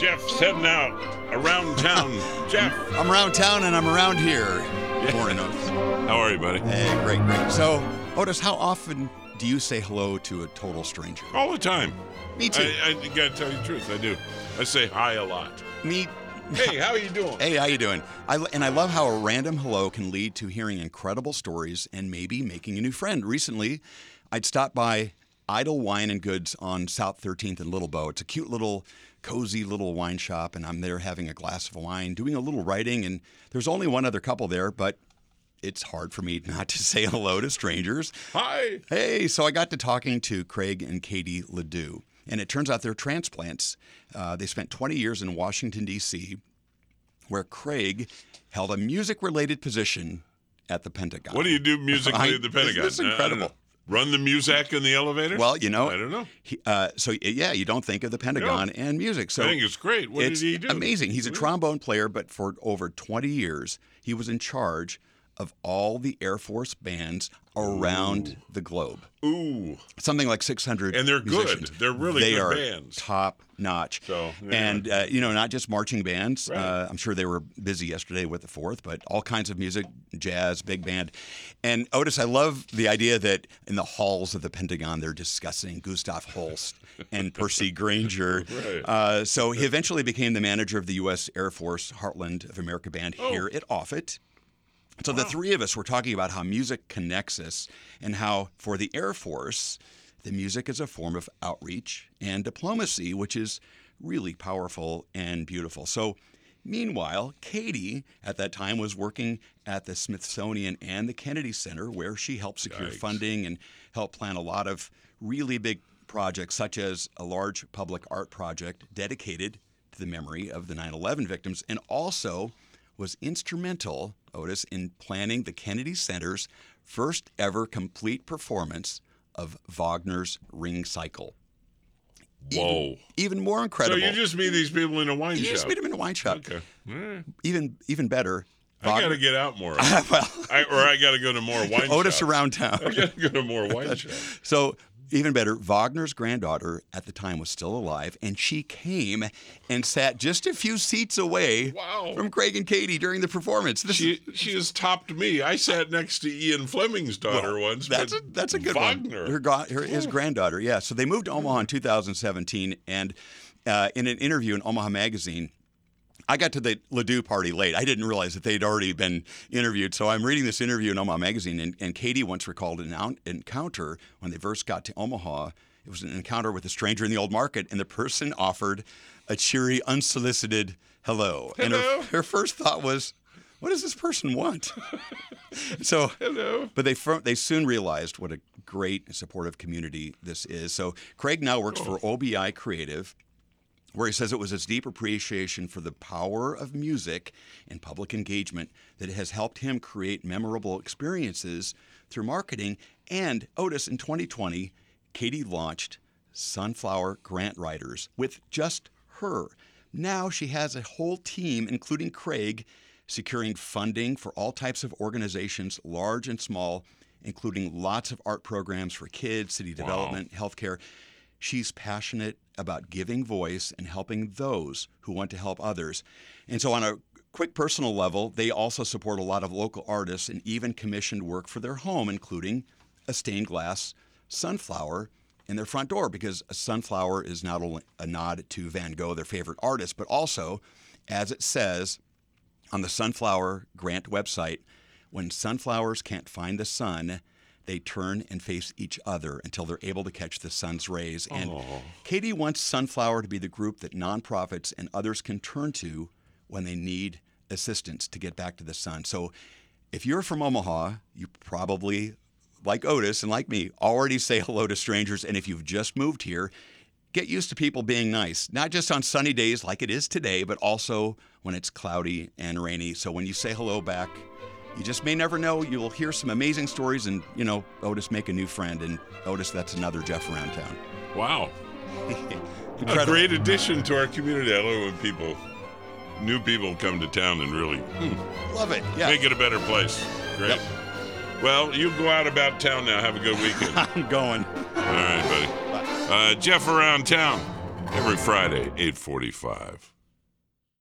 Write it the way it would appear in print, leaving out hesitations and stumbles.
Jeff's heading out around town. Jeff. I'm around town and I'm around here. Yeah. Morning, Otis. How are you, buddy? Hey, great. So, Otis, how often do you say hello to a total stranger? All the time. Me too. I got to tell you the truth. I do. I say hi a lot. Me. Hey, how are you doing? Hey, how you doing? I love how a random hello can lead to hearing incredible stories and maybe making a new friend. Recently, I'd stopped by Idle Wine and Goods on South 13th and Little Bow. It's a cute little, cozy little wine shop, and I'm there having a glass of wine, doing a little writing, and there's only one other couple there, but it's hard for me not to say hello to strangers. Hi. Hey, so I got to talking to Craig and Katie Ledoux, and it turns out they're transplants. They spent 20 years in Washington, D.C., where Craig held a music-related position at the Pentagon. What do you do musically at the Pentagon? Isn't this incredible? Run the music in the elevator? Well, I don't know. You don't think of the Pentagon and music. So I think it's great. What did he do? Amazing. He's a trombone player, but for over 20 years, he was in charge of all the Air Force bands around the globe. Ooh. Something like 600 And they're musicians. good. They're really they good are bands. Top notch. So, and, not just marching bands. Right. I'm sure they were busy yesterday with the 4th, but all kinds of music, jazz, big band. And Otis, I love the idea that in the halls of the Pentagon, they're discussing Gustav Holst and Percy Granger. Right. So he eventually became the manager of the U.S. Air Force Heartland of America Band here at Offutt. So the three of us were talking about how music connects us and how for the Air Force, the music is a form of outreach and diplomacy, which is really powerful and beautiful. So meanwhile, Katie at that time was working at the Smithsonian and the Kennedy Center, where she helped secure funding and helped plan a lot of really big projects, such as a large public art project dedicated to the memory of the 9/11 victims, and also was instrumental, Otis, in planning the Kennedy Center's first ever complete performance of Wagner's Ring Cycle. Whoa. Even more incredible. So you just meet these people in a wine shop? You just meet them in a wine shop. Okay. Right. Even better. I got to get out more. Well, I got to go to more wine Otis shops. around town. I got to go to more wine shops. So even better, Wagner's granddaughter at the time was still alive, and she came and sat just a few seats away from Craig and Katie during the performance. She has topped me. I sat next to Ian Fleming's daughter once. That's a good Wagner. one. His granddaughter, yeah. So they moved to Omaha in 2017, and in an interview in Omaha Magazine, I got to the Ledoux party late. I didn't realize that they'd already been interviewed. So I'm reading this interview in Omaha Magazine, and Katie once recalled an encounter when they first got to Omaha. It was an encounter with a stranger in the old market, and the person offered a cheery, unsolicited hello. And her first thought was, what does this person want? So, hello. But they soon realized what a great supportive community this is. So Craig now works for OBI Creative, where he says it was his deep appreciation for the power of music and public engagement that has helped him create memorable experiences through marketing. And Otis, in 2020, Katie launched Sunflower Grant Writers with just her. Now she has a whole team, including Craig, securing funding for all types of organizations, large and small, including lots of art programs for kids, city development, healthcare. She's passionate about giving voice and helping those who want to help others. And so on a quick personal level, they also support a lot of local artists and even commissioned work for their home, including a stained glass sunflower in their front door, because a sunflower is not only a nod to Van Gogh, their favorite artist, but also, as it says on the Sunflower Grant website, when sunflowers can't find the sun, they turn and face each other until they're able to catch the sun's rays. And Katie wants Sunflower to be the group that nonprofits and others can turn to when they need assistance to get back to the sun. So if you're from Omaha, you probably, like Otis and like me, already say hello to strangers. And if you've just moved here, get used to people being nice, not just on sunny days like it is today, but also when it's cloudy and rainy. So when you say hello back, you just may never know. You'll hear some amazing stories and, Otis make a new friend. And Otis, that's another Jeff around town. Wow. Incredible. A great addition to our community. I love when new people come to town and really love it. Yeah. Make it a better place. Great. Yep. Well, you go out about town now. Have a good weekend. I'm going. All right, buddy. Jeff around town every Friday, 8:45.